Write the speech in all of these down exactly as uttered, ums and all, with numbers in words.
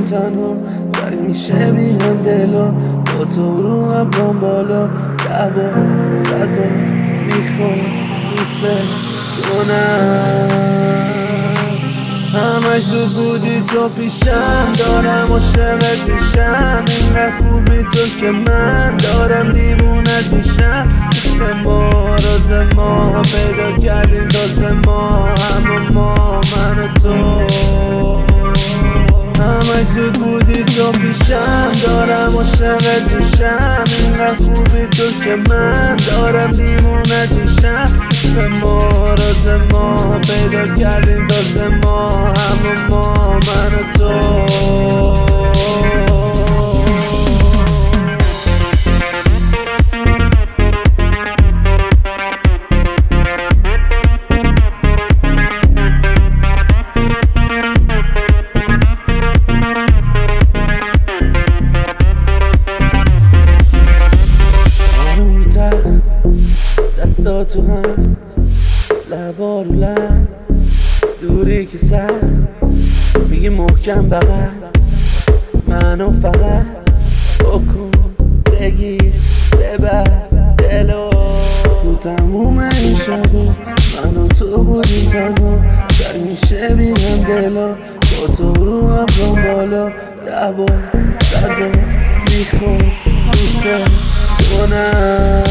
تنها تنگ میشه بیم دلا با تو رو ابرام بالا ده بار صد بار میخوام دوست کنم همش زود بودی تو پیشم دارم عاشقت میشم اینقدر خوبی تو که من دارم دیوونت میشم عشق ما راز ما پیدا کردیم تازه ما همه ما من و تو همش زود بودی تو پیشم دارم عاشقت میشم اینقدر خوبی تو که من دارم دیوونت میشم عشق ما راز ما پیدا کردیم تازه ما همه ما من و تو دستا تو هم لبا رو لب دوری که سخت میگه محکم بغل منو فقط بکن بگیر ببر دلو تو تموم این شبا من و تو بودیم تنها تنگ میشه بینم دلا با تو رو ابرام بالا ده بار صد بار میخوام دوست کنم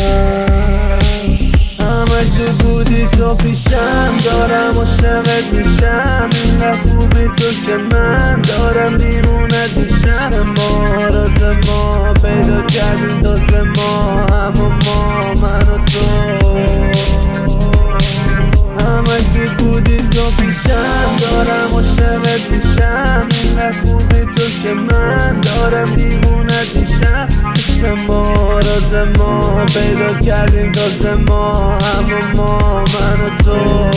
همش زود بودی تو پیشم دارم عاشقت میشم اینقدر خوبی تو که من دارم دیوونت میشم ما راز ما پیدا کردیم تازه ما همه ما من و تو همش زود بودی تو پیشم دارم عاشقت میشم اینقدر خوبی تو که من دارم دیوونت میشم عشق ما راز ما پیدا کردیم تازه ما همه ما من و تو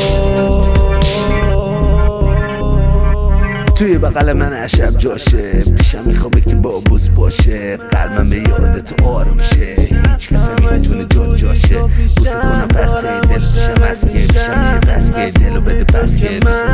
توی بغل من عشب جاشه پیشم میخوابه که بابوس باشه قلبم به یادت آروم شه هیچ کسی نمیتونه جا جاشه دوست کنم بسه دل پیشم از که پیشم یه بس که دلو بده بس که دوست